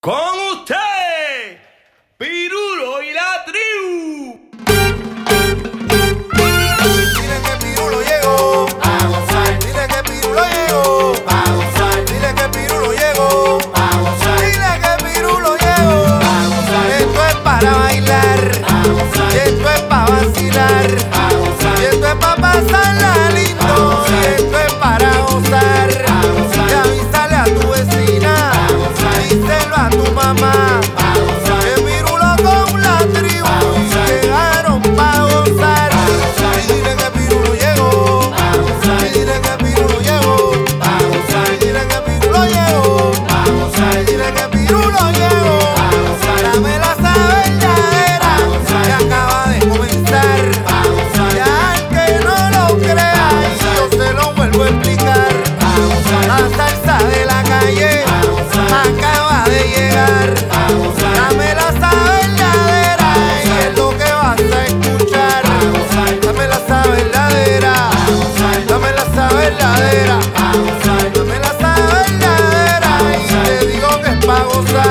Con usted, Pirulo y la tribu. Dile que Pirulo llegó a gozar. Dile que Pirulo llegó a gozar. Dile que Pirulo llegó a gozar. Dile que Pirulo llegó a gozar. Esto es para bailar, a gozar. Y esto es para vacilar, a gozar. Y esto es para pasarla lindo, y esto es para gozar, a gozar. Y avísale a tu vecina, a gozar. Díselo a tu mamá, a gozar. Que Pirulo con la tribu llegaron pa' gozar. Y dile que Pirulo llegó, y dile que Pirulo llegó, y dile que Pirulo llegó, y dile que Pirulo llegó. Dame la verdadera que acaba de comenzar. Ya al que no lo crea, yo se lo vuelvo a explicar. La salsa de la calle acaba de llegar. Dame la verdadera y es lo que vas a escuchar. Dame la verdadera, dame la verdadera, dame la verdadera y te digo que es pa' gozar.